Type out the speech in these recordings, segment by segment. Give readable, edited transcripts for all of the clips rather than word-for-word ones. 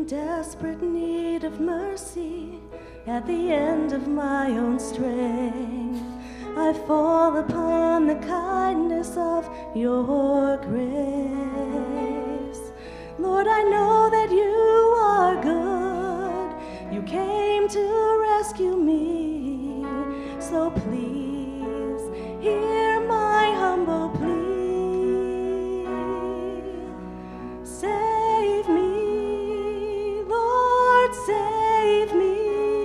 desperate need of mercy, at the end of my own strength, I fall upon the kindness of your grace. Lord, I know that you are good. You came to rescue me, so please hear my humble plea. Save me, Lord, save me.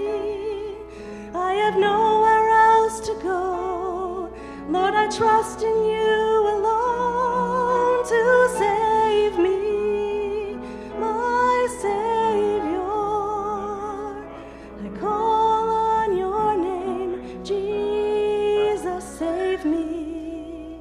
I have nowhere else to go. Lord, I trust in you alone to save me, my Savior. I call on your name, Jesus, save me.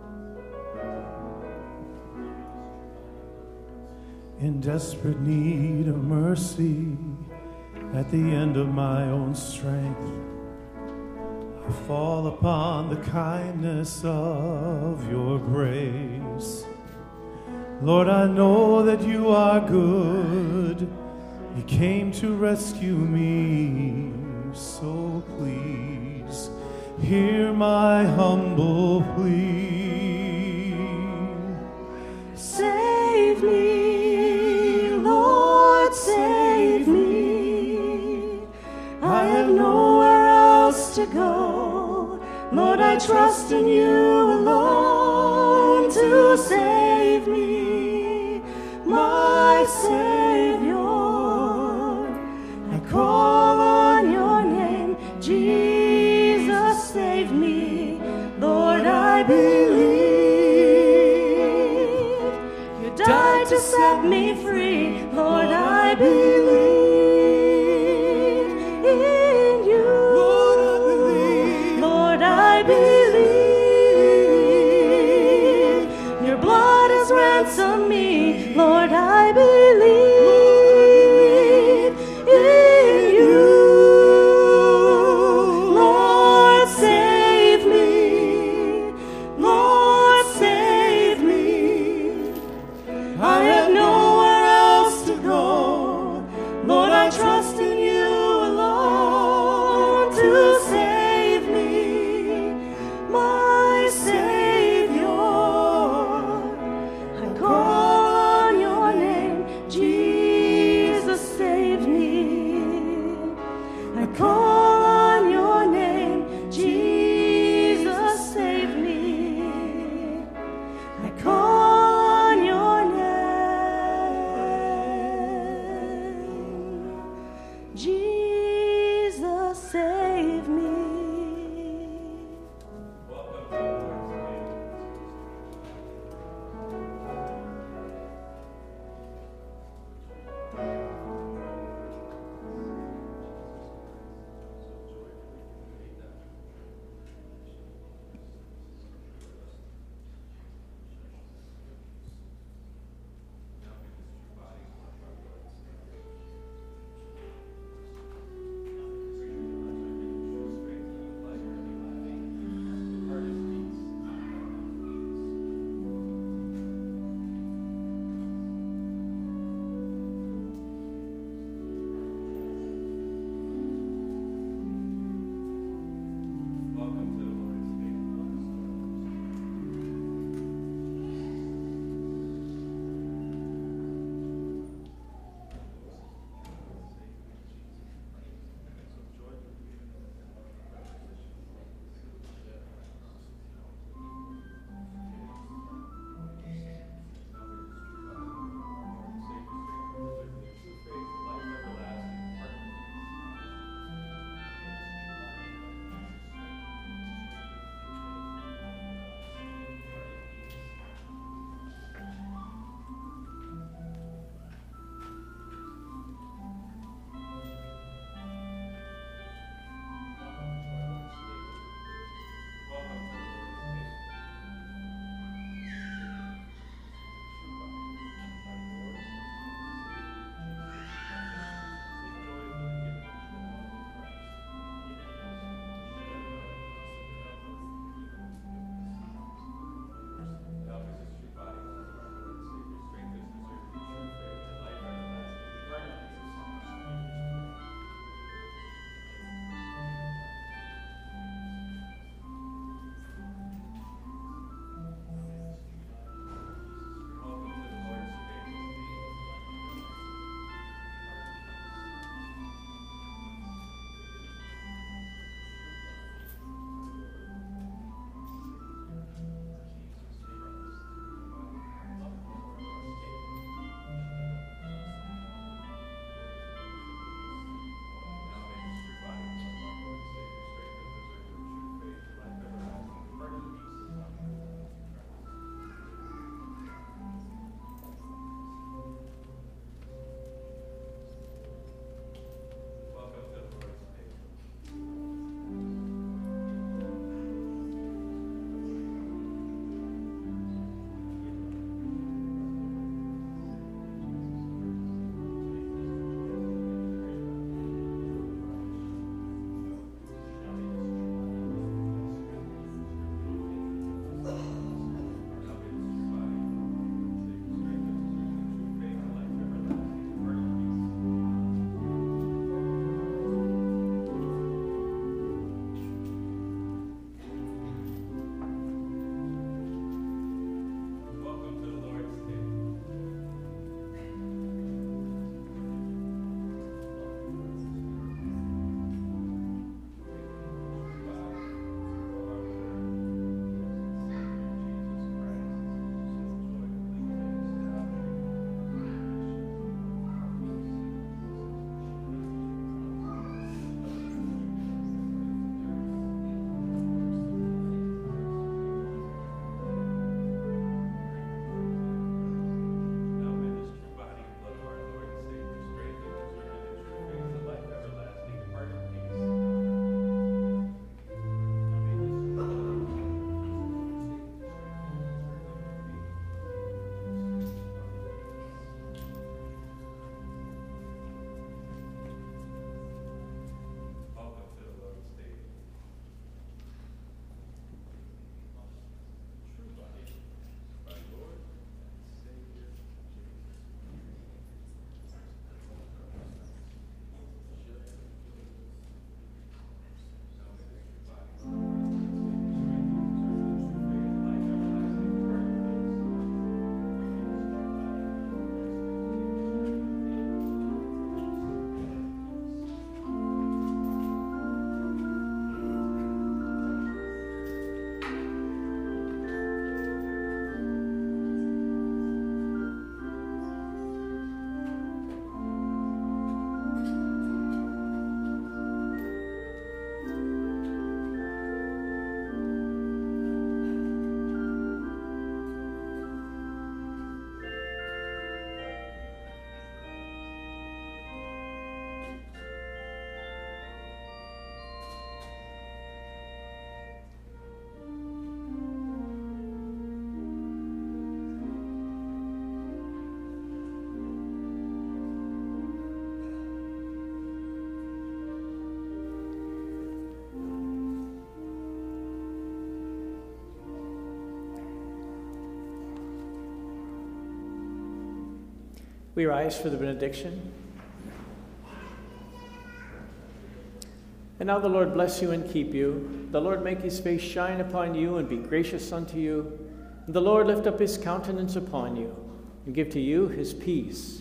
In desperate need of mercy, at the end of my own strength, I fall upon the kindness of your grace. Lord, I know that you are good. You came to rescue me, so please hear my humble plea. Save me, Lord, save me. I have nowhere else to go. Lord, I trust in you alone to save me, my Savior. I call on your name, Jesus, save me. Lord, I believe you died to set me free. Lord, I believe in you. Lord, I believe your blood has ransomed me. Lord, I believe in you. Lord, save me. Lord, save me. I have nowhere else to go. We rise for the benediction. And now the Lord bless you and keep you. The Lord make his face shine upon you and be gracious unto you. And the Lord lift up his countenance upon you and give to you his peace.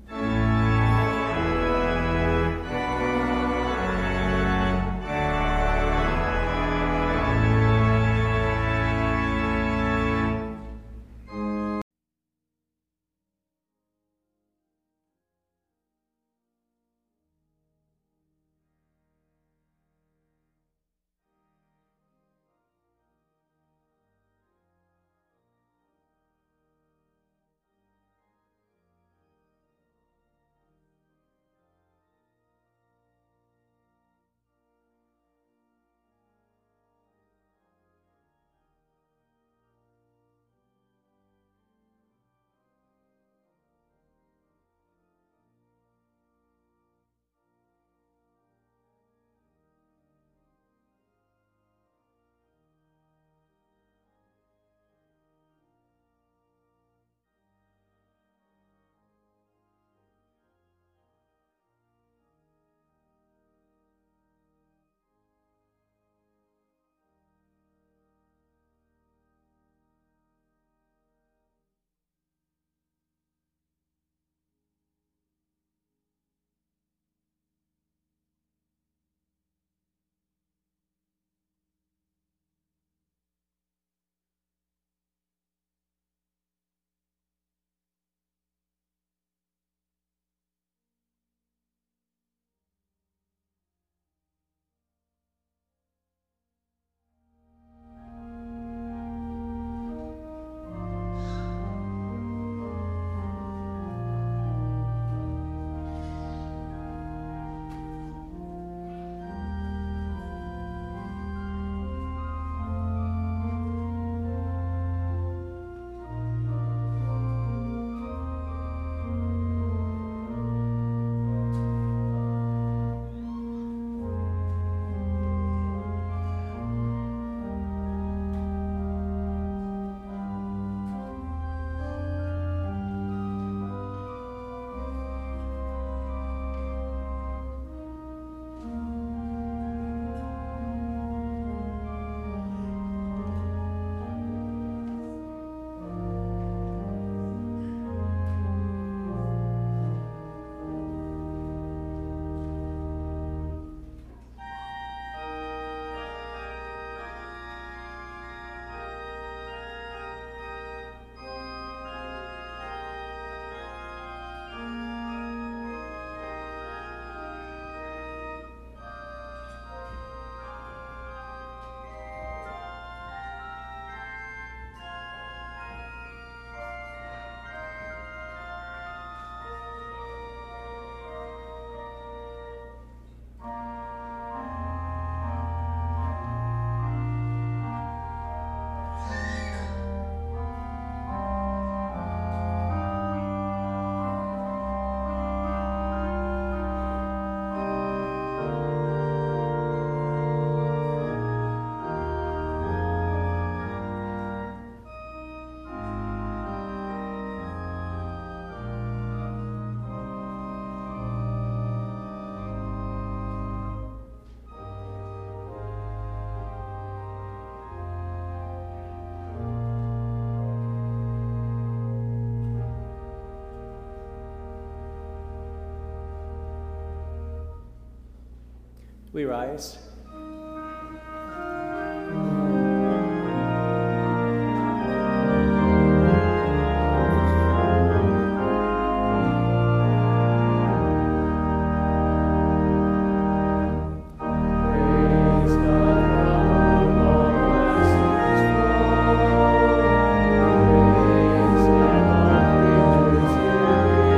We rise.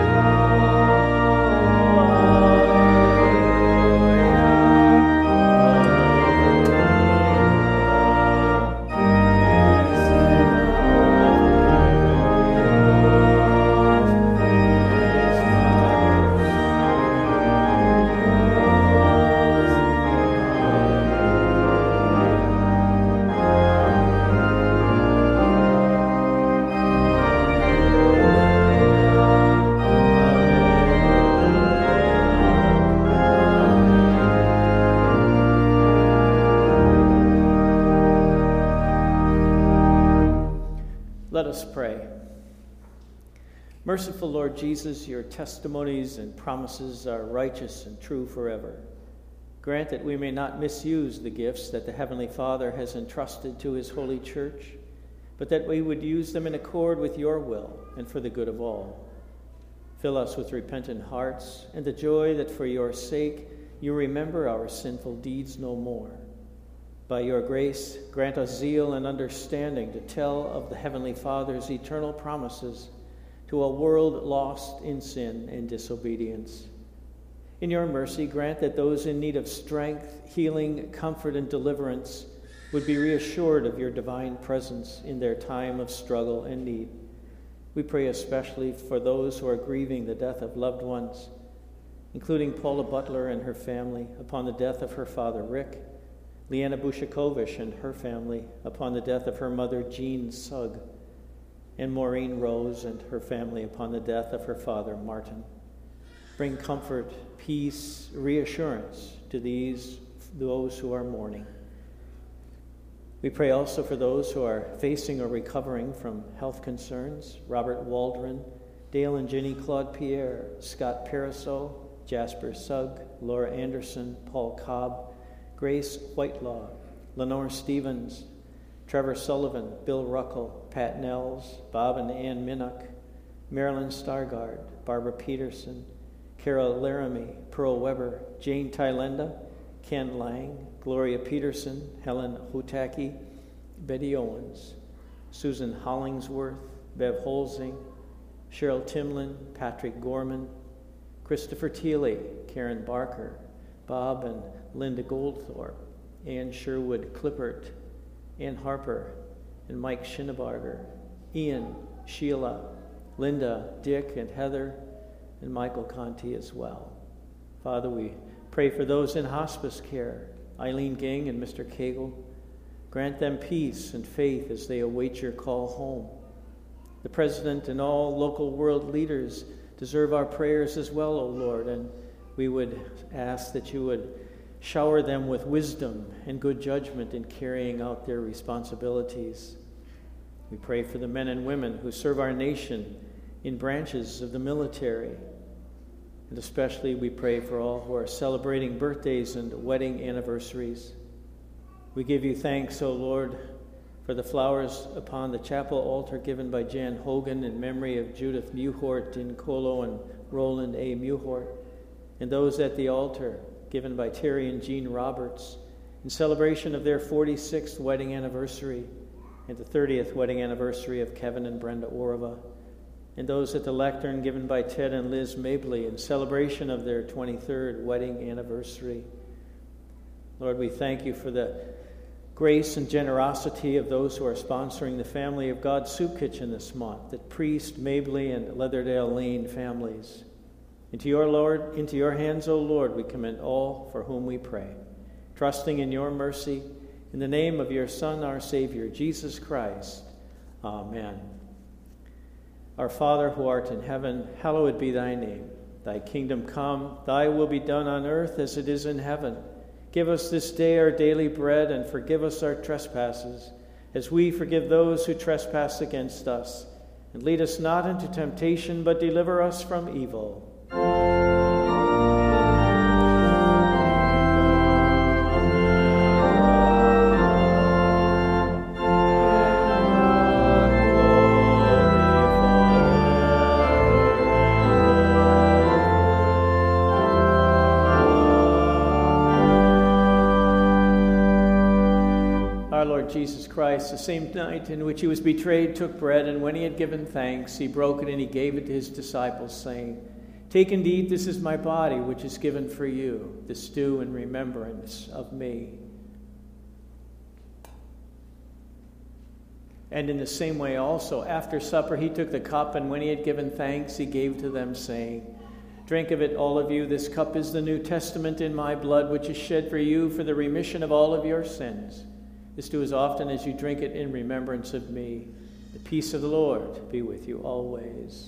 Hallelujah. Let us pray. Merciful Lord Jesus, your testimonies and promises are righteous and true forever. Grant that we may not misuse the gifts that the Heavenly Father has entrusted to his holy church, but that we would use them in accord with your will and for the good of all. Fill us with repentant hearts and the joy that for your sake you remember our sinful deeds no more. By your grace, grant us zeal and understanding to tell of the Heavenly Father's eternal promises to a world lost in sin and disobedience. In your mercy, grant that those in need of strength, healing, comfort, and deliverance would be reassured of your divine presence in their time of struggle and need. We pray especially for those who are grieving the death of loved ones, including Paula Butler and her family upon the death of her father, Rick, Leanna Bushakovich and her family upon the death of her mother, Jean Sugg, and Maureen Rose and her family upon the death of her father, Martin. Bring comfort, peace, reassurance to those who are mourning. We pray also for those who are facing or recovering from health concerns: Robert Waldron, Dale and Jenny Claude Pierre, Scott Pariseau, Jasper Sugg, Laura Anderson, Paul Cobb, Grace Whitelaw, Lenore Stevens, Trevor Sullivan, Bill Ruckle, Pat Nels, Bob and Ann Minnock, Marilyn Stargard, Barbara Peterson, Carol Laramie, Pearl Weber, Jane Tylenda, Ken Lang, Gloria Peterson, Helen Hutaki, Betty Owens, Susan Hollingsworth, Bev Holzing, Cheryl Timlin, Patrick Gorman, Christopher Thiele, Karen Barker, Bob and Linda Goldthorpe, Ann Sherwood Clippert, Ann Harper, and Mike Schinnebarger, Ian, Sheila, Linda, Dick, and Heather, and Michael Conti as well. Father, we pray for those in hospice care, Eileen Ging and Mr. Cagle. Grant them peace and faith as they await your call home. The President and all local world leaders deserve our prayers as well, O Lord, and we would ask that you would shower them with wisdom and good judgment in carrying out their responsibilities. We pray for the men and women who serve our nation in branches of the military. And especially we pray for all who are celebrating birthdays and wedding anniversaries. We give you thanks, O Lord, for the flowers upon the chapel altar given by Jan Hogan in memory of Judith Muhort in Colo and Roland A. Muhort, and those at the altar given by Terry and Jean Roberts in celebration of their 46th wedding anniversary and the 30th wedding anniversary of Kevin and Brenda Orva, and those at the lectern given by Ted and Liz Mabley in celebration of their 23rd wedding anniversary. Lord, we thank you for the grace and generosity of those who are sponsoring the Family of God Soup Kitchen this month, the Priest, Mabley, and Leatherdale Lane families. Into your hands, O Lord, we commend all for whom we pray, trusting in your mercy, in the name of your Son, our Savior, Jesus Christ. Amen. Our Father, who art in heaven, hallowed be thy name. Thy kingdom come, thy will be done on earth as it is in heaven. Give us this day our daily bread, and forgive us our trespasses, as we forgive those who trespass against us. And lead us not into temptation, but deliver us from evil. Jesus Christ, the same night in which he was betrayed, took bread, and when he had given thanks, he broke it and he gave it to his disciples, saying, "Take and eat, this is my body, which is given for you. This do in remembrance of me." And in the same way also, after supper, he took the cup, and when he had given thanks, he gave to them, saying, "Drink of it, all of you. This cup is the New Testament in my blood, which is shed for you for the remission of all of your sins. This do as often as you drink it in remembrance of me. The peace of the Lord be with you always."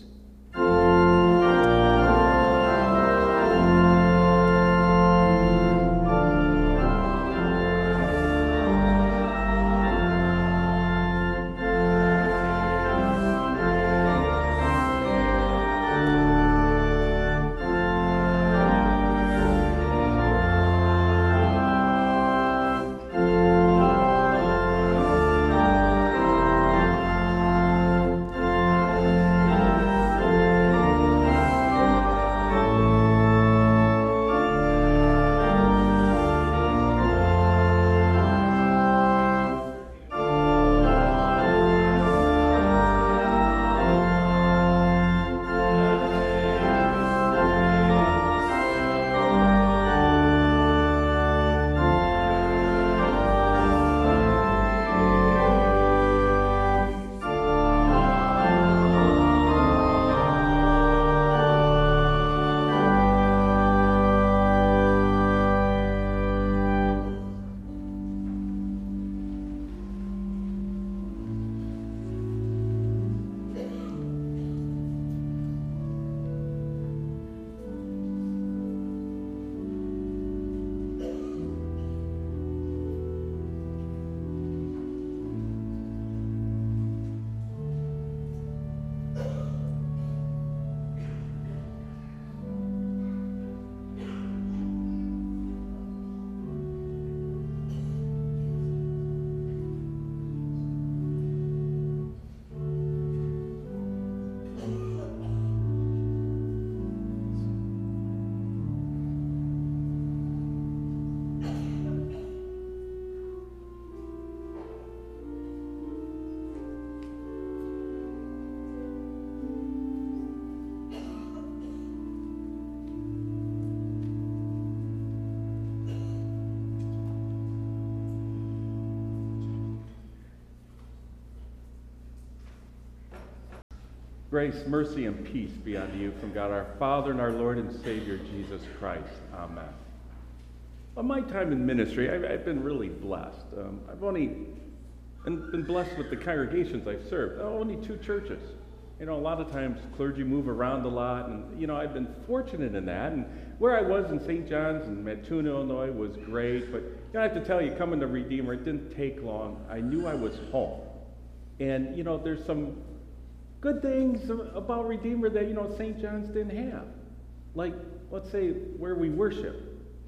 Grace, mercy, and peace be unto you from God our Father and our Lord and Savior, Jesus Christ. Amen. On my time in ministry, I've been really blessed. I've only been blessed with the congregations I've served. Only 2 churches. A lot of times clergy move around a lot, and, I've been fortunate in that. And where I was in St. John's in Mattoon, Illinois was great, but I have to tell you, coming to Redeemer, it didn't take long. I knew I was home. And, there's some good things about Redeemer that, St. John's didn't have. Like, let's say, where we worship.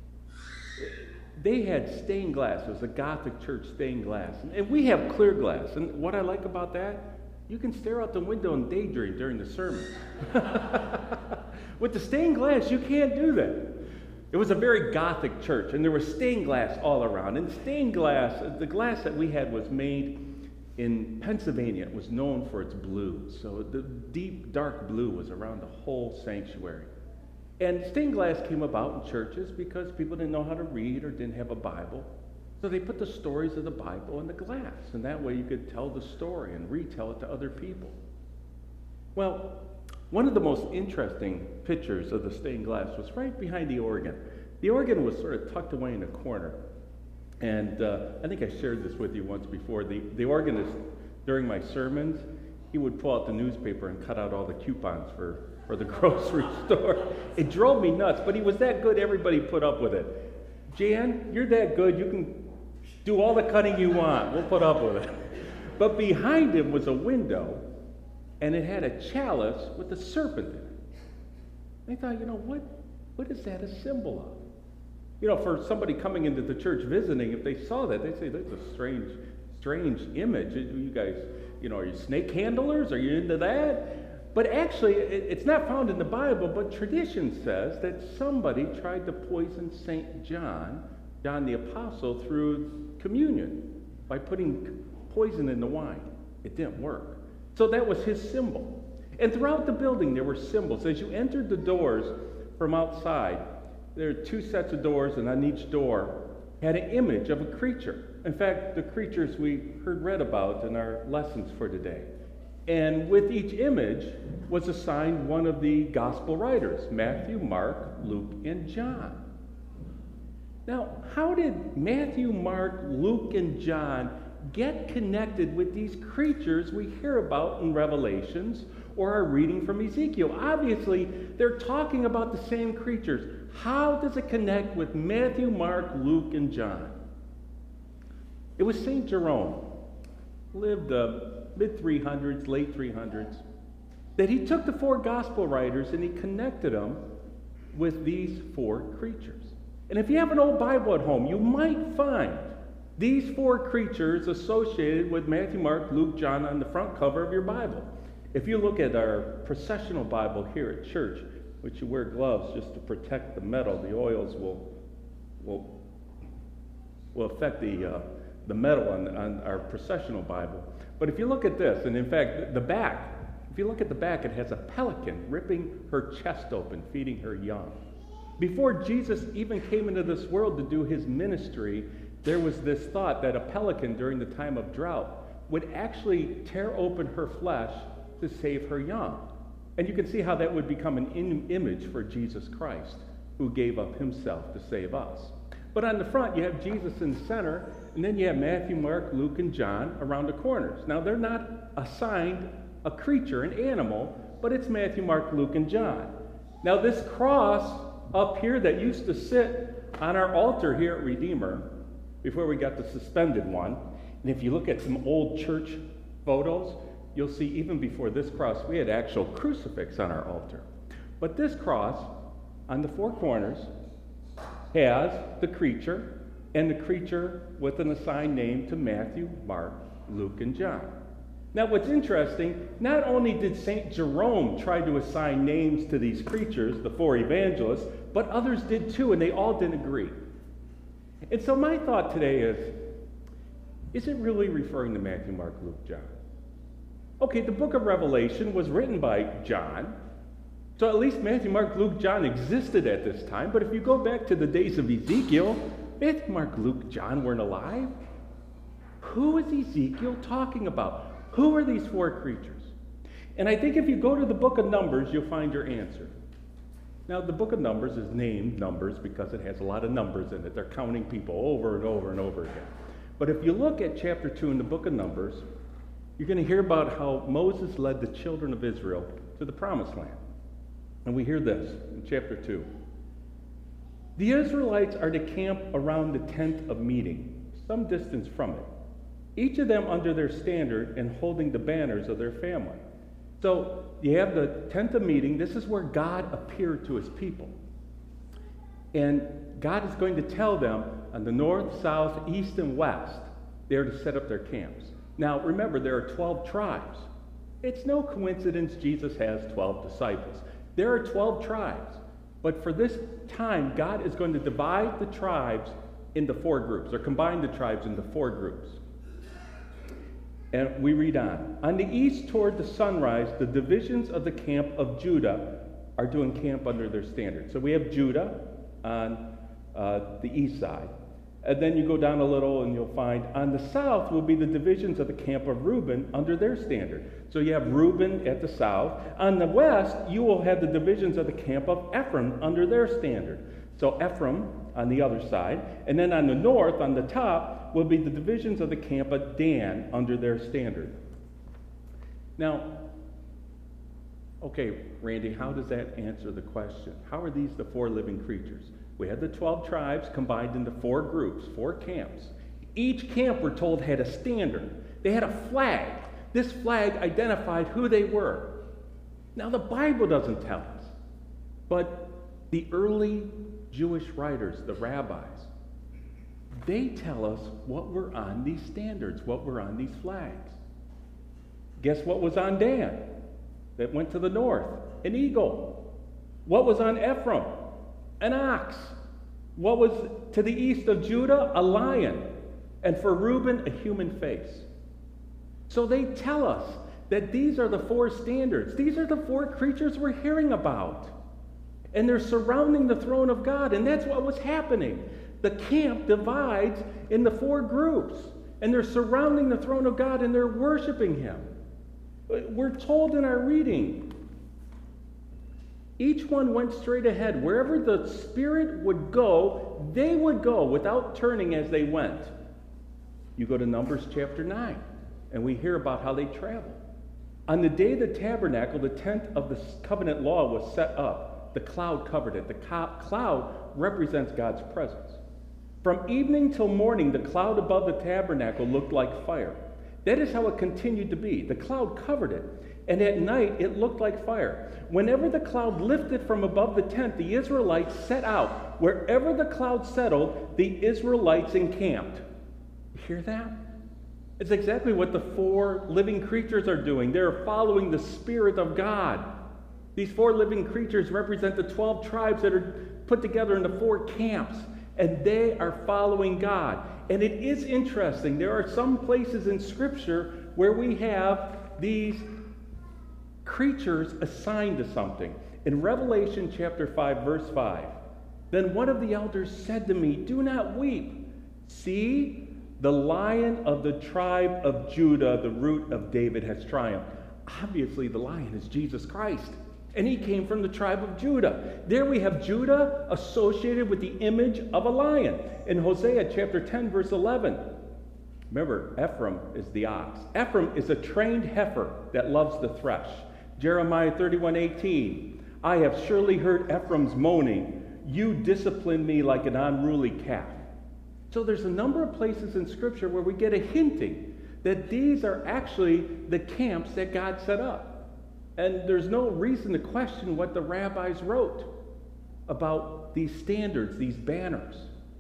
They had stained glass. It was a Gothic church stained glass. And we have clear glass. And what I like about that, you can stare out the window and daydream during the sermon. With the stained glass, you can't do that. It was a very Gothic church, and there was stained glass all around. And stained glass, the glass that we had was made in Pennsylvania. It was known for its blue. So the deep, dark blue was around the whole sanctuary. And stained glass came about in churches because people didn't know how to read or didn't have a Bible. So they put the stories of the Bible in the glass. And that way you could tell the story and retell it to other people. Well, one of the most interesting pictures of the stained glass was right behind the organ. The organ was sort of tucked away in a corner. And I think I shared this with you once before. The organist, during my sermons, he would pull out the newspaper and cut out all the coupons for the grocery store. It drove me nuts, but he was that good, everybody put up with it. Jan, you're that good, you can do all the cutting you want. We'll put up with it. But behind him was a window, and it had a chalice with a serpent in it. I thought, what is that a symbol of? For somebody coming into the church visiting, if they saw that, they'd say, that's a strange image. You guys, are you snake handlers? Are you into that? But actually, it's not found in the Bible, but tradition says that somebody tried to poison St. John the Apostle, through communion by putting poison in the wine. It didn't work. So that was his symbol. And throughout the building, there were symbols. As you entered the doors from outside, there are 2 sets of doors, and on each door had an image of a creature. In fact, the creatures we read about in our lessons for today. And with each image was assigned one of the gospel writers, Matthew, Mark, Luke, and John. Now, how did Matthew, Mark, Luke, and John get connected with these creatures we hear about in Revelations or are reading from Ezekiel? Obviously, they're talking about the same creatures. How does it connect with Matthew, Mark, Luke, and John? It was St. Jerome, lived mid-300s, late 300s, that he took the 4 gospel writers and he connected them with these 4 creatures. And if you have an old Bible at home, you might find these 4 creatures associated with Matthew, Mark, Luke, John on the front cover of your Bible. If you look at our processional Bible here at church, which you wear gloves just to protect the metal, the oils will affect the metal on our processional Bible. But if you look at this, and in fact, the back, if you look at the back, it has a pelican ripping her chest open, feeding her young. Before Jesus even came into this world to do his ministry, there was this thought that a pelican during the time of drought would actually tear open her flesh to save her young. And you can see how that would become an image for Jesus Christ, who gave up himself to save us. But on the front, you have Jesus in the center, and then you have Matthew, Mark, Luke, and John around the corners. Now, they're not assigned a creature, an animal, but it's Matthew, Mark, Luke, and John. Now, this cross up here that used to sit on our altar here at Redeemer, before we got the suspended one, and if you look at some old church photos, you'll see even before this cross, we had actual crucifix on our altar. But this cross, on the 4 corners, has the creature, and the creature with an assigned name to Matthew, Mark, Luke, and John. Now, what's interesting, not only did St. Jerome try to assign names to these creatures, the 4 evangelists, but others did too, and they all didn't agree. And so my thought today is it really referring to Matthew, Mark, Luke, John? Okay, the book of Revelation was written by John, so at least Matthew, Mark, Luke, John existed at this time, but if you go back to the days of Ezekiel, Matthew, Mark, Luke, John weren't alive. Who is Ezekiel talking about? Who are these 4 creatures? And I think if you go to the book of Numbers, you'll find your answer. Now, the book of Numbers is named Numbers because it has a lot of numbers in it. They're counting people over and over and over again. But if you look at chapter 2 in the book of Numbers, you're going to hear about how Moses led the children of Israel to the promised land. And we hear this in chapter 2. The Israelites are to camp around the tent of meeting, some distance from it, each of them under their standard and holding the banners of their family. So you have the tent of meeting. This is where God appeared to his people. And God is going to tell them on the north, south, east, and west, they're to set up their camps. Now, remember, there are 12 tribes. It's no coincidence Jesus has 12 disciples. There are 12 tribes. But for this time, God is going to divide the tribes into 4 groups, or combine the tribes into 4 groups. And we read on. On the east toward the sunrise, the divisions of the camp of Judah are doing camp under their standard. So we have Judah on the east side. And then you go down a little and you'll find on the south will be the divisions of the camp of Reuben under their standard. So you have Reuben at the south. On the west, you will have the divisions of the camp of Ephraim under their standard. So Ephraim on the other side. And then on the north, on the top, will be the divisions of the camp of Dan under their standard. Now, okay, Randy, how does that answer the question? How are these the 4 living creatures? We had the 12 tribes combined into 4 groups, 4 camps. Each camp, we're told, had a standard. They had a flag. This flag identified who they were. Now, the Bible doesn't tell us, but the early Jewish writers, the rabbis, they tell us what were on these standards, what were on these flags. Guess what was on Dan that went to the north? An eagle. What was on Ephraim? An ox. What was to the east of Judah? A lion. And for Reuben, a human face. So they tell us that these are the 4 standards. These are the 4 creatures we're hearing about. And they're surrounding the throne of God. And that's what was happening. The camp divides into 4 groups. And they're surrounding the throne of God and they're worshiping him. We're told in our reading, each one went straight ahead. Wherever the Spirit would go, they would go without turning as they went. You go to Numbers chapter 9, and we hear about how they traveled. On the day the tabernacle, the tent of the covenant law, was set up, the cloud covered it. The cloud represents God's presence. From evening till morning, the cloud above the tabernacle looked like fire. That is how it continued to be. The cloud covered it. And at night, it looked like fire. Whenever the cloud lifted from above the tent, the Israelites set out. Wherever the cloud settled, the Israelites encamped. You hear that? It's exactly what the 4 living creatures are doing. They're following the Spirit of God. These 4 living creatures represent the 12 tribes that are put together into 4 camps. And they are following God. And it is interesting. There are some places in Scripture where we have these creatures assigned to something. In Revelation chapter 5, verse 5, then one of the elders said to me, do not weep. See, the Lion of the tribe of Judah, the root of David, has triumphed. Obviously, the Lion is Jesus Christ. And he came from the tribe of Judah. There we have Judah associated with the image of a lion. In Hosea chapter 10, verse 11, remember, Ephraim is the ox. Ephraim is a trained heifer that loves to thresh. Jeremiah 31:18, I have surely heard Ephraim's moaning. You discipline me like an unruly calf. So there's a number of places in Scripture where we get a hinting that these are actually the camps that God set up. And there's no reason to question what the rabbis wrote about these standards, these banners.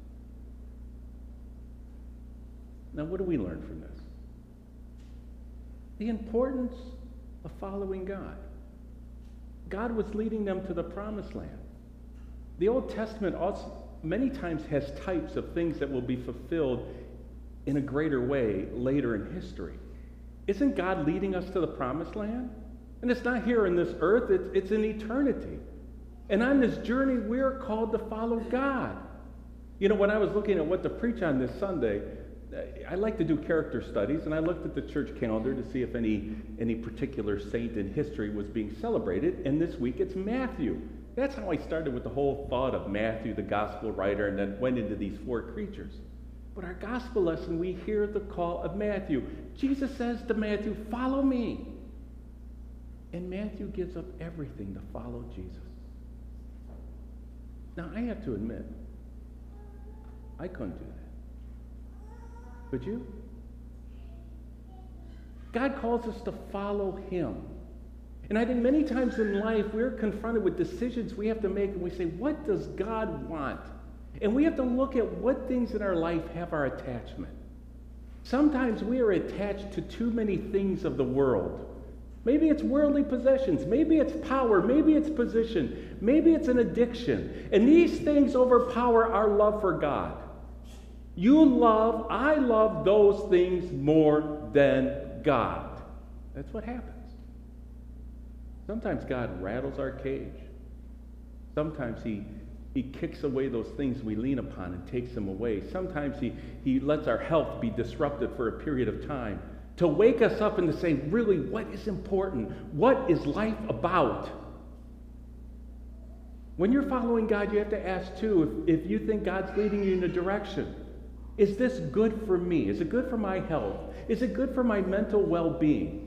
Now, what do we learn from this? The importance of following God. God was leading them to the promised land. The Old Testament also many times has types of things that will be fulfilled in a greater way later in history. Isn't God leading us to the promised land? And it's not here in this earth, it's in eternity. And on this journey, we're called to follow God. You know, when I was looking at what to preach on this Sunday, I like to do character studies, and I looked at the church calendar to see if any particular saint in history was being celebrated, and this week it's Matthew. That's how I started with the whole thought of Matthew, the gospel writer, and then went into these four creatures. But our gospel lesson, we hear the call of Matthew. Jesus says to Matthew, "Follow me." And Matthew gives up everything to follow Jesus. Now, I have to admit, I couldn't do that. Could you? God calls us to follow him. And I think many times in life, we're confronted with decisions we have to make, and we say, what does God want? And we have to look at what things in our life have our attachment. Sometimes we are attached to too many things of the world. Maybe it's worldly possessions. Maybe it's power. Maybe it's position. Maybe it's an addiction. And these things overpower our love for God. I love those things more than God. That's what happens. Sometimes God rattles our cage. Sometimes he kicks away those things we lean upon and takes them away. Sometimes he lets our health be disrupted for a period of time to wake us up and to say, really, what is important? What is life about? When you're following God, you have to ask, too, if you think God's leading you in a direction. Is this good for me? Is it good for my health? Is it good for my mental well-being?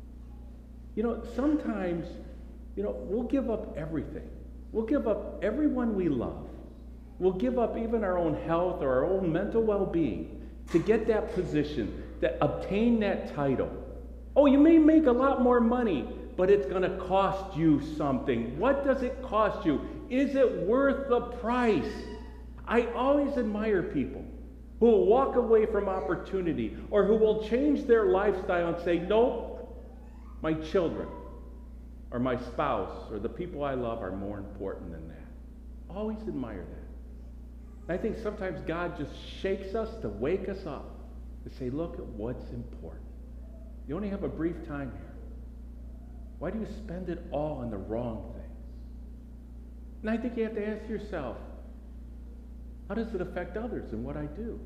Sometimes, we'll give up everything. We'll give up everyone we love. We'll give up even our own health or our own mental well-being to get that position, to obtain that title. Oh, you may make a lot more money, but it's going to cost you something. What does it cost you? Is it worth the price? I always admire people who will walk away from opportunity or who will change their lifestyle and say, nope, my children or my spouse or the people I love are more important than that. Always admire that. And I think sometimes God just shakes us to wake us up, to say, look at what's important. You only have a brief time here. Why do you spend it all on the wrong things? And I think you have to ask yourself, how does it affect others in what I do?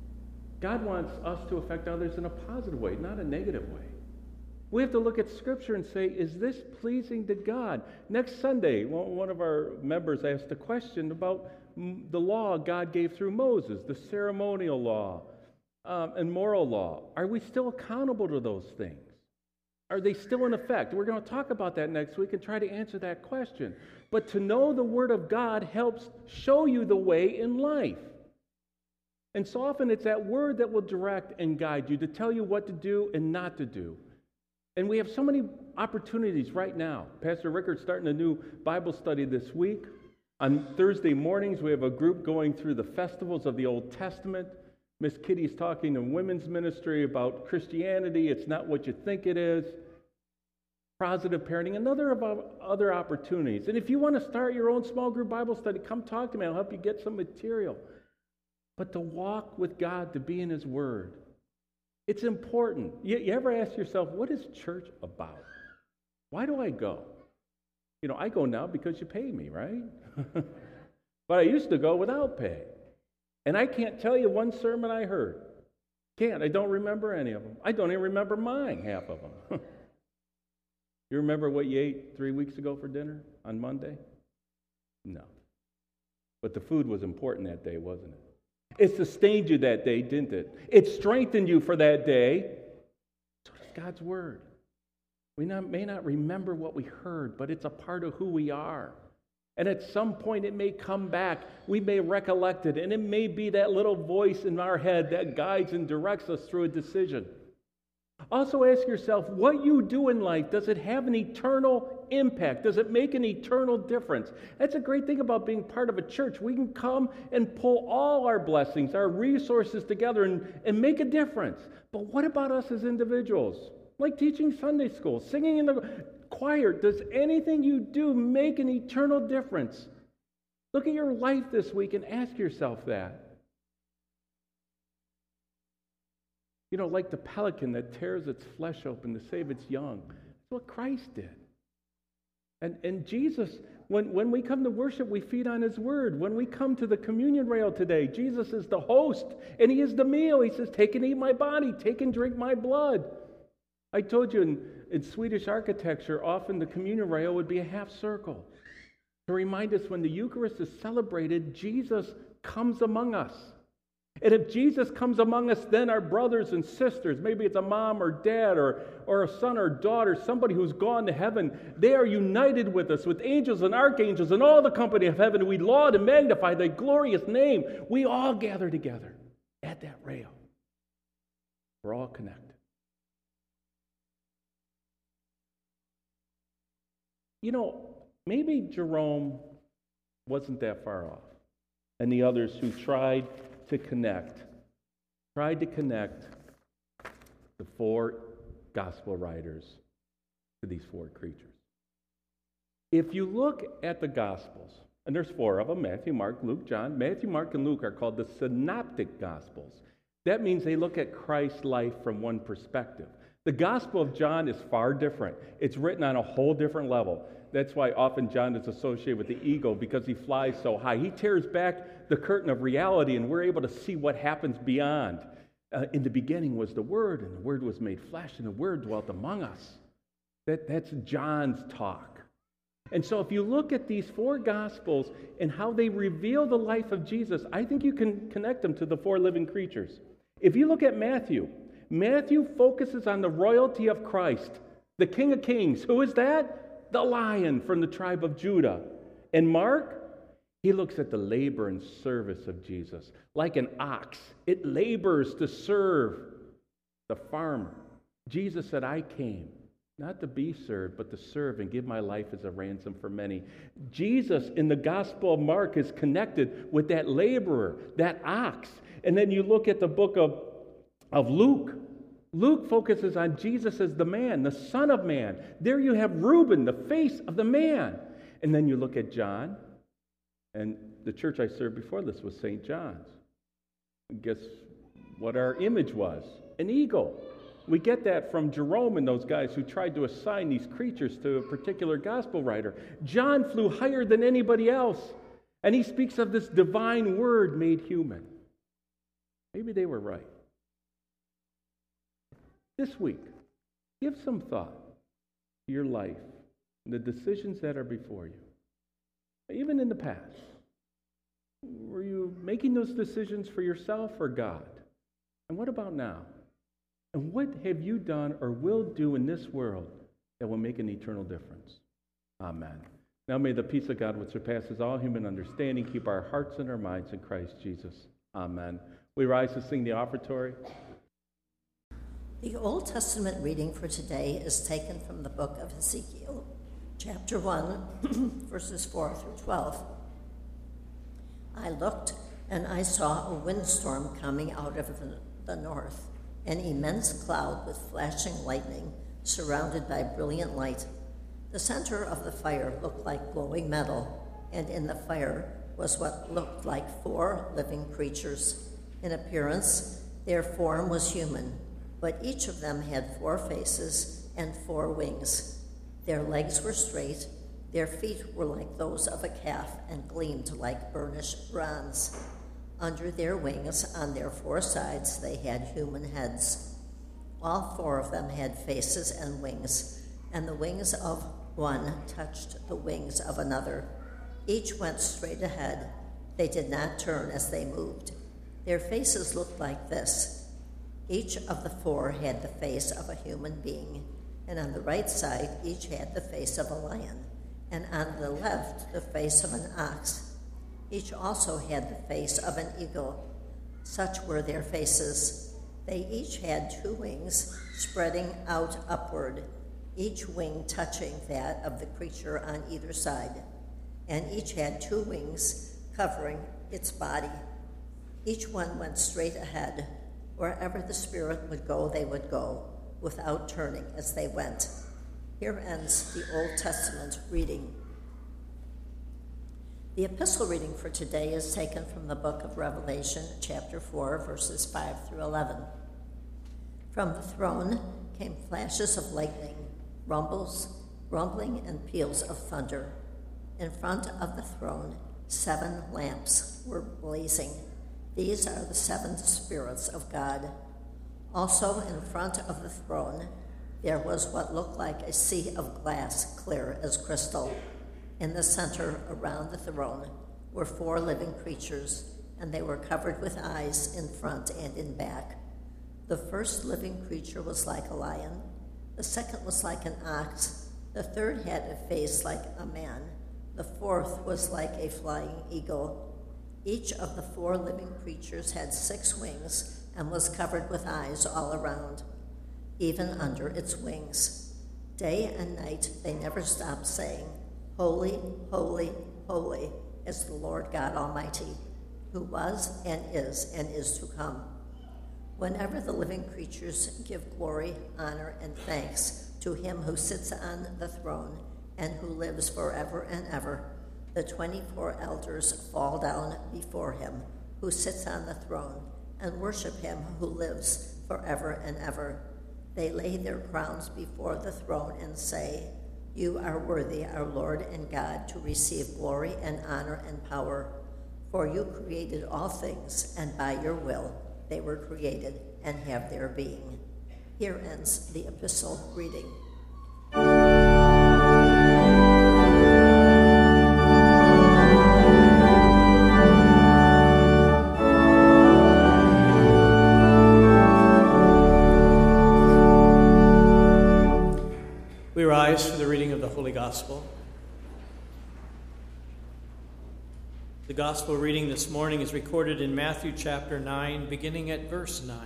God wants us to affect others in a positive way, not a negative way. We have to look at Scripture and say, is this pleasing to God? Next Sunday, one of our members asked a question about the law God gave through Moses, the ceremonial law and moral law. Are we still accountable to those things? Are they still in effect? We're going to talk about that next week and try to answer that question. But to know the Word of God helps show you the way in life. And so often it's that Word that will direct and guide you to tell you what to do and not to do. And we have so many opportunities right now. Pastor Rickard's starting a new Bible study this week. On Thursday mornings, we have a group going through the festivals of the Old Testament. Miss Kitty's talking in women's ministry about Christianity. It's not what you think it is. Positive parenting, other opportunities. And if you want to start your own small group Bible study, come talk to me. I'll help you get some material. But to walk with God, to be in His Word, it's important. You ever ask yourself, what is church about? Why do I go? I go now because you pay me, right? But I used to go without pay. And I can't tell you one sermon I heard. I don't remember any of them. I don't even remember mine, half of them. You remember what you ate 3 weeks ago for dinner on Monday? No. But the food was important that day, wasn't it? It sustained you that day, didn't it? It strengthened you for that day. So does God's Word. We may not remember what we heard, but it's a part of who we are. And at some point it may come back. We may recollect it, and it may be that little voice in our head that guides and directs us through a decision. Also ask yourself, what you do in life, does it have an eternal impact? Does it make an eternal difference? That's a great thing about being part of a church. We can come and pull all our blessings, our resources together and make a difference. But what about us as individuals? Like teaching Sunday school, singing in the choir. Does anything you do make an eternal difference? Look at your life this week and ask yourself that. Like the pelican that tears its flesh open to save its young. That's what Christ did. And Jesus, when we come to worship, we feed on his word. When we come to the communion rail today, Jesus is the host, and he is the meal. He says, take and eat my body, take and drink my blood. I told you in Swedish architecture, often the communion rail would be a half circle to remind us when the Eucharist is celebrated, Jesus comes among us. And if Jesus comes among us, then our brothers and sisters, maybe it's a mom or dad or a son or daughter, somebody who's gone to heaven, they are united with us, with angels and archangels and all the company of heaven. We laud and magnify thy glorious name. We all gather together at that rail. We're all connected. You know, maybe Jerome wasn't that far off, and the others who tried to connect the four gospel writers to these four creatures. If you look at the gospels, and there's four of them, Matthew, Mark, Luke, John. Matthew, Mark, and Luke are called the synoptic gospels. That means they look at Christ's life from one perspective. The Gospel of John is far different. It's written on a whole different level. That's why often John is associated with the eagle, because he flies so high. He tears back the curtain of reality, and we're able to see what happens beyond. In the beginning was the Word, and the Word was made flesh, and the Word dwelt among us. That's John's talk. And so if you look at these four Gospels and how they reveal the life of Jesus, I think you can connect them to the four living creatures. If you look at Matthew focuses on the royalty of Christ, the King of Kings. Who is that? The Lion from the tribe of Judah. And Mark, he looks at the labor and service of Jesus. Like an ox, it labors to serve the farmer. Jesus said, I came not to be served, but to serve and give my life as a ransom for many. Jesus in the Gospel of Mark is connected with that laborer, that ox. And then you look at the book of Luke. Luke focuses on Jesus as the man, the Son of Man. There you have Reuben, the face of the man. And then you look at John, and the church I served before this was St. John's. Guess what our image was? An eagle. We get that from Jerome and those guys who tried to assign these creatures to a particular gospel writer. John flew higher than anybody else, and he speaks of this divine word made human. Maybe they were right. This week, give some thought to your life and the decisions that are before you. Even in the past, were you making those decisions for yourself or God? And what about now? And what have you done or will do in this world that will make an eternal difference? Amen. Now may the peace of God, which surpasses all human understanding, keep our hearts and our minds in Christ Jesus. Amen. We rise to sing the offertory. The Old Testament reading for today is taken from the book of Ezekiel, chapter 1, verses 4 through 12. I looked, and I saw a windstorm coming out of the north, an immense cloud with flashing lightning, surrounded by brilliant light. The center of the fire looked like glowing metal, and in the fire was what looked like 4 living creatures. In appearance, their form was human, but each of them had 4 faces and 4 wings. Their legs were straight, their feet were like those of a calf and gleamed like burnished bronze. Under their wings, on their 4 sides, they had human heads. All 4 of them had faces and wings, and the wings of one touched the wings of another. Each went straight ahead. They did not turn as they moved. Their faces looked like this. Each of the 4 had the face of a human being, and on the right side, each had the face of a lion, and on the left, the face of an ox. Each also had the face of an eagle. Such were their faces. They each had 2 wings spreading out upward, each wing touching that of the creature on either side, and each had 2 wings covering its body. Each one went straight ahead. Wherever the Spirit would go, they would go, without turning as they went. Here ends the Old Testament reading. The epistle reading for today is taken from the book of Revelation, chapter 4, verses 5 through 11. From the throne came flashes of lightning, rumbles, rumbling and peals of thunder. In front of the throne, 7 lamps were blazing. These are the 7 spirits of God. Also in front of the throne, there was what looked like a sea of glass, clear as crystal. In the center, around the throne, were 4 living creatures, and they were covered with eyes in front and in back. The first living creature was like a lion. The second was like an ox. The third had a face like a man. The fourth was like a flying eagle. Each of the 4 living creatures had 6 wings and was covered with eyes all around, even under its wings. Day and night they never stopped saying, "Holy, holy, holy is the Lord God Almighty, who was and is to come." Whenever the living creatures give glory, honor, and thanks to him who sits on the throne and who lives forever and ever, the 24 elders fall down before him who sits on the throne and worship him who lives forever and ever. They lay their crowns before the throne and say, "You are worthy, our Lord and God, to receive glory and honor and power. For you created all things, and by your will they were created and have their being." Here ends the epistle reading. We rise for the reading of the Holy Gospel. The Gospel reading this morning is recorded in Matthew chapter 9, beginning at verse 9.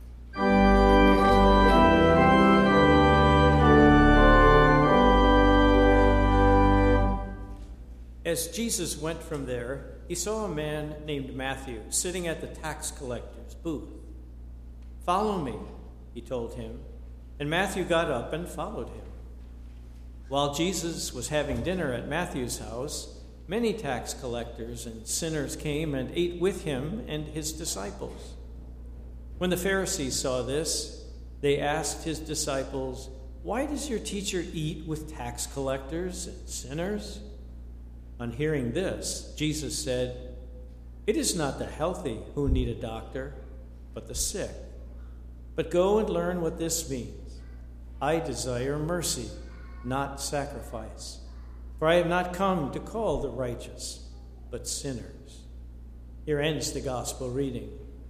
As Jesus went from there, he saw a man named Matthew sitting at the tax collector's booth. "Follow me," he told him, and Matthew got up and followed him. While Jesus was having dinner at Matthew's house, many tax collectors and sinners came and ate with him and his disciples. When the Pharisees saw this, they asked his disciples, "Why does your teacher eat with tax collectors and sinners?" On hearing this, Jesus said, "It is not the healthy who need a doctor, but the sick. But go and learn what this means. I desire mercy, not sacrifice. For I have not come to call the righteous, but sinners." Here ends the Gospel reading.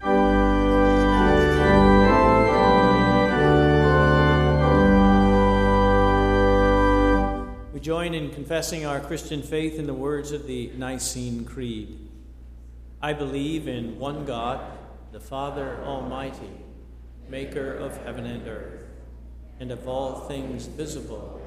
We join in confessing our Christian faith in the words of the Nicene Creed. I believe in one God, the Father Almighty, maker of heaven and earth, and of all things visible,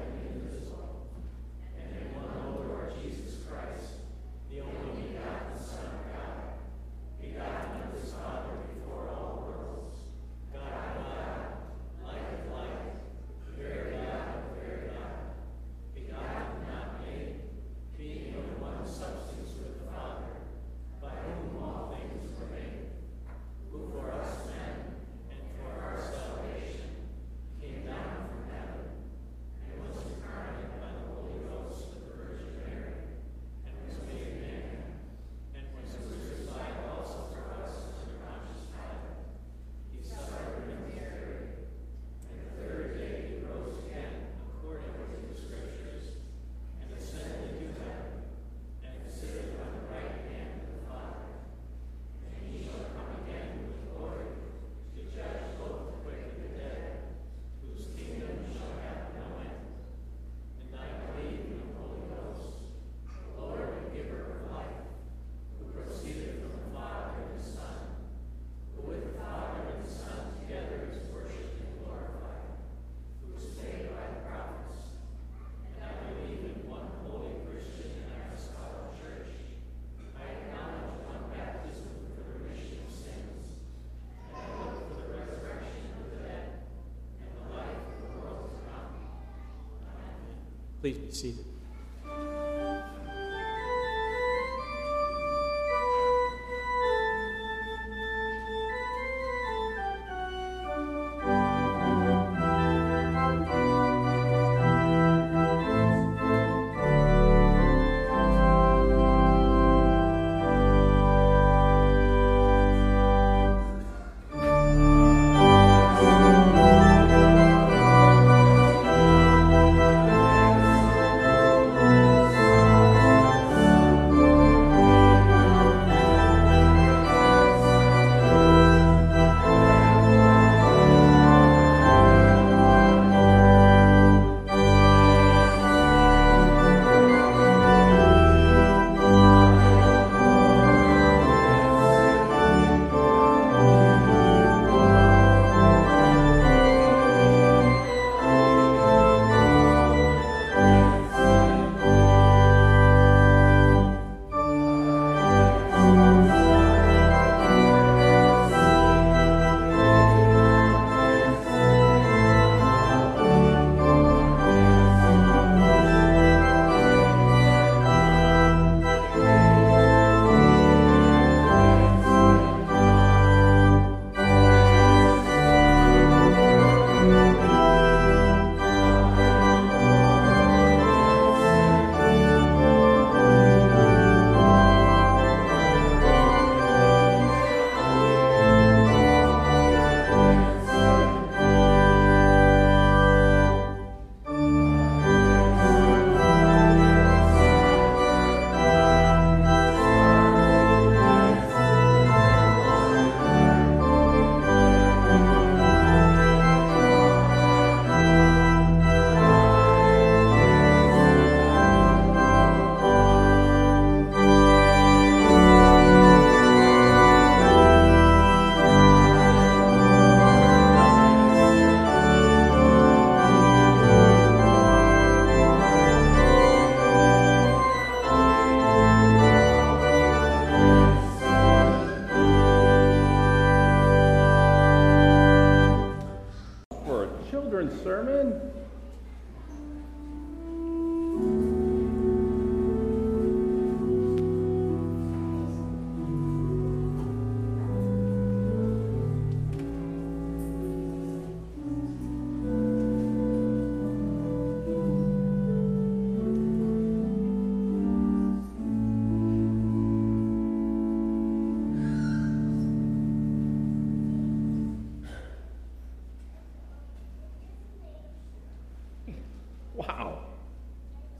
please be seated.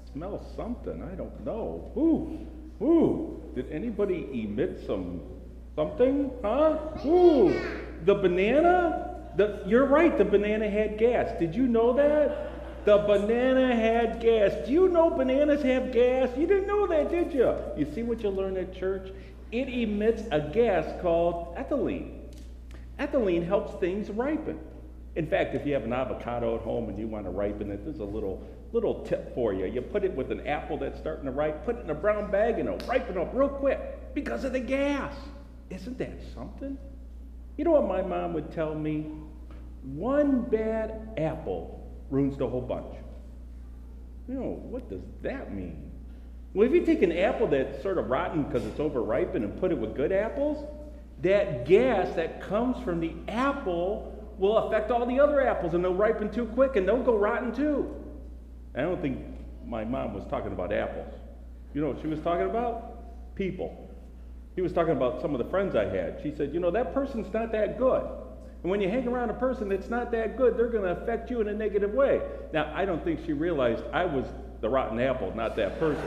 smell something. I don't know. Ooh. Did anybody emit something? Huh? Ooh. The banana? You're right, the banana had gas. Did you know that? The banana had gas. Do you know bananas have gas? You didn't know that, did you? You see what you learn at church? It emits a gas called ethylene. Ethylene helps things ripen. In fact, if you have an avocado at home and you want to ripen it, there's a little tip for you. You put it with an apple that's starting to ripen, put it in a brown bag, and it'll ripen up real quick because of the gas. Isn't that something? You know what my mom would tell me? One bad apple ruins the whole bunch. You know, what does that mean? Well, if you take an apple that's sort of rotten because it's overripened and put it with good apples, that gas that comes from the apple will affect all the other apples, and they'll ripen too quick, and they'll go rotten too. I don't think my mom was talking about apples. You know what she was talking about? People. She was talking about some of the friends I had. She said, that person's not that good. And when you hang around a person that's not that good, they're going to affect you in a negative way. Now, I don't think she realized I was the rotten apple, not that person.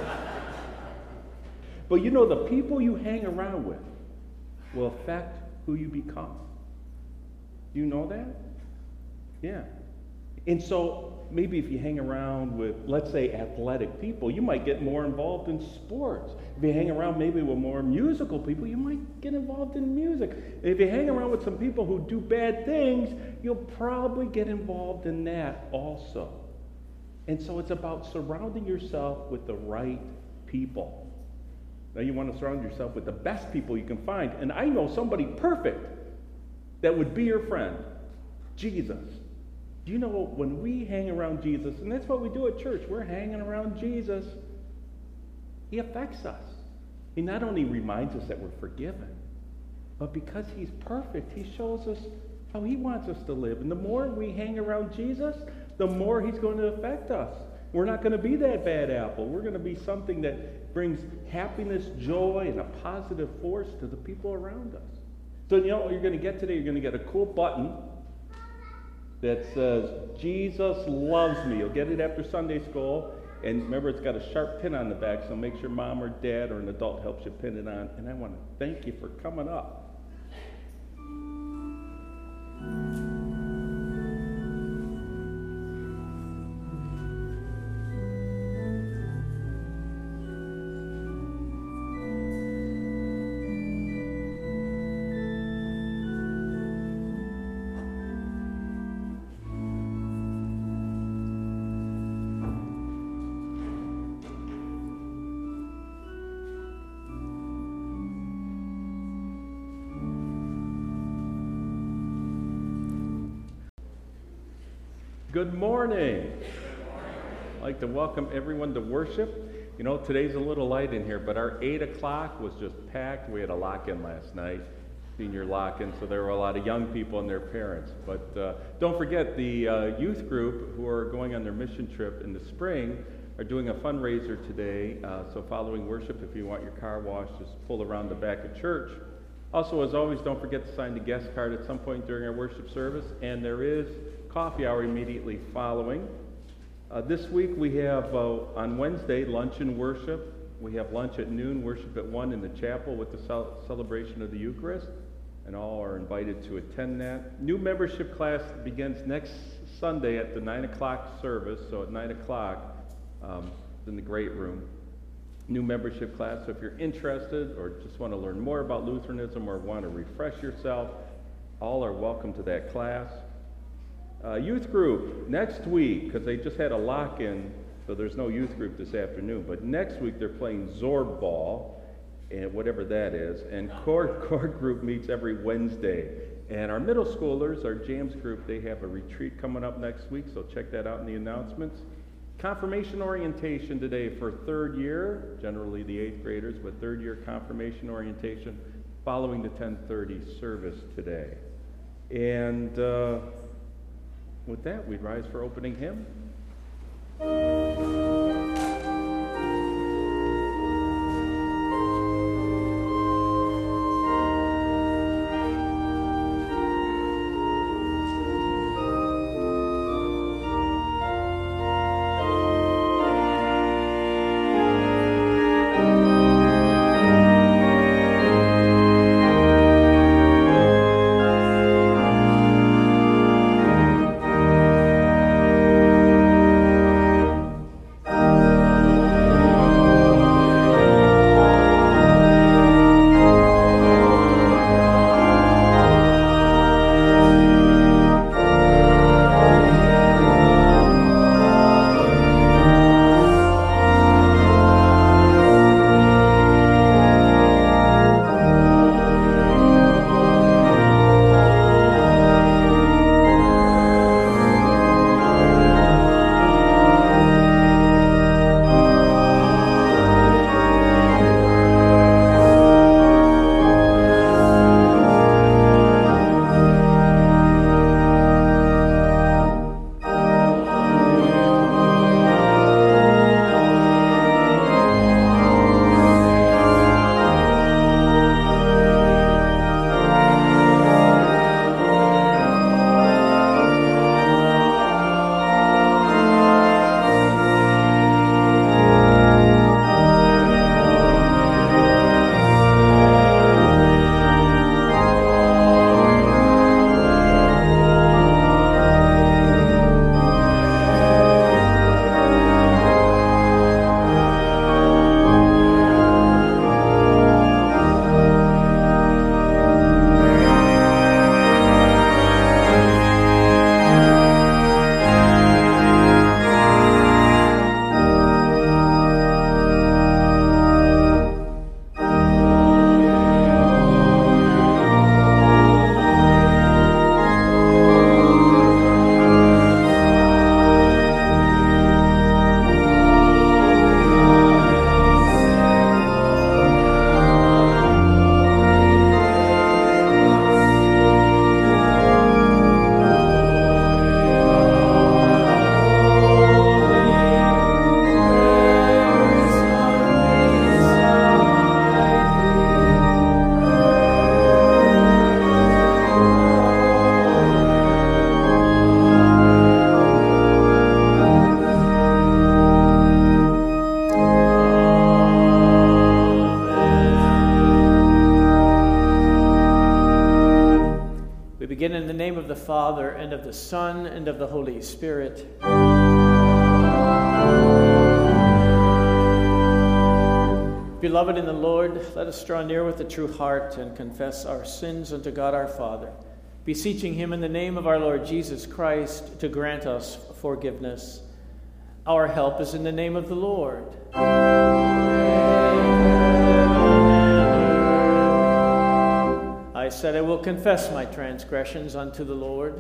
But the people you hang around with will affect who you become. Do you know that? Yeah. And so maybe if you hang around with, let's say, athletic people, you might get more involved in sports. If you hang around maybe with more musical people, you might get involved in music. And if you hang around with some people who do bad things, you'll probably get involved in that also. And so it's about surrounding yourself with the right people. Now you want to surround yourself with the best people you can find. And I know somebody perfect that would be your friend, Jesus. Do you know when we hang around Jesus, and that's what we do at church, we're hanging around Jesus, he affects us. He not only reminds us that we're forgiven, but because he's perfect, he shows us how he wants us to live. And the more we hang around Jesus, the more he's going to affect us. We're not going to be that bad apple. We're going to be something that brings happiness, joy, and a positive force to the people around us. So you know what you're going to get today? You're going to get a cool button that says, Jesus loves me. You'll get it after Sunday school. And remember, it's got a sharp pin on the back, so make sure mom or dad or an adult helps you pin it on. And I want to thank you for coming up. Good morning. I'd like to welcome everyone to worship. You know, today's a little light in here, but our 8 o'clock was just packed. We had a lock-in last night, senior lock-in, so there were a lot of young people and their parents. But don't forget, the youth group who are going on their mission trip in the spring are doing a fundraiser today. So following worship, if you want your car washed, just pull around the back of church. Also, as always, don't forget to sign the guest card at some point during our worship service, and there is coffee hour immediately following. This week we have, on Wednesday, lunch and worship. We have lunch at noon, worship at 1 in the chapel with the celebration of the Eucharist, and all are invited to attend that. New membership class begins next Sunday at the 9 o'clock service, so at 9 o'clock in the great room. New membership class, so if you're interested or just want to learn more about Lutheranism or want to refresh yourself, all are welcome to that class. Youth group, next week, because they just had a lock-in, so there's no youth group this afternoon, but next week they're playing Zorb Ball, and whatever that is, and core group meets every Wednesday. And our middle schoolers, our JAMS group, they have a retreat coming up next week, so check that out in the announcements. Confirmation orientation today for third year, generally the 8th graders, but third year confirmation orientation following the 10:30 service today. And with that, we'd rise for opening hymn. Father, and of the Son, and of the Holy Spirit. Beloved in the Lord, let us draw near with a true heart and confess our sins unto God our Father, beseeching him in the name of our Lord Jesus Christ to grant us forgiveness. Our help is in the name of the Lord. I said, I will confess my transgressions unto the Lord.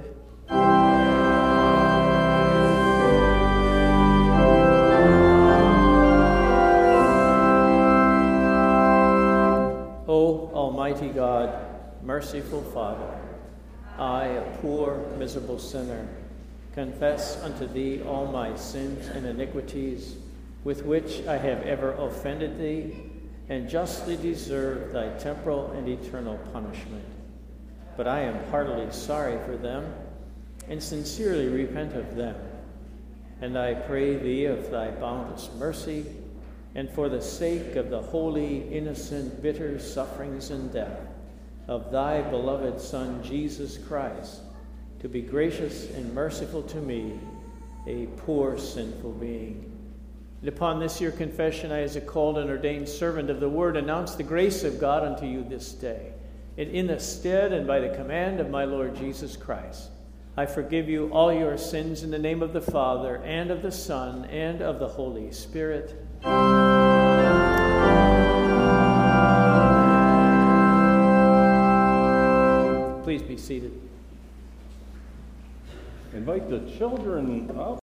O Almighty God, merciful Father, I, a poor, miserable sinner, confess unto thee all my sins and iniquities, with which I have ever offended thee, and justly deserve thy temporal and eternal punishment. But I am heartily sorry for them, and sincerely repent of them. And I pray thee of thy boundless mercy, and for the sake of the holy, innocent, bitter sufferings and death of thy beloved Son, Jesus Christ, to be gracious and merciful to me, a poor, sinful being. And upon this your confession, I, as a called and ordained servant of the word, announce the grace of God unto you this day. And in the stead and by the command of my Lord Jesus Christ, I forgive you all your sins in the name of the Father, and of the Son, and of the Holy Spirit. Please be seated. Invite the children up.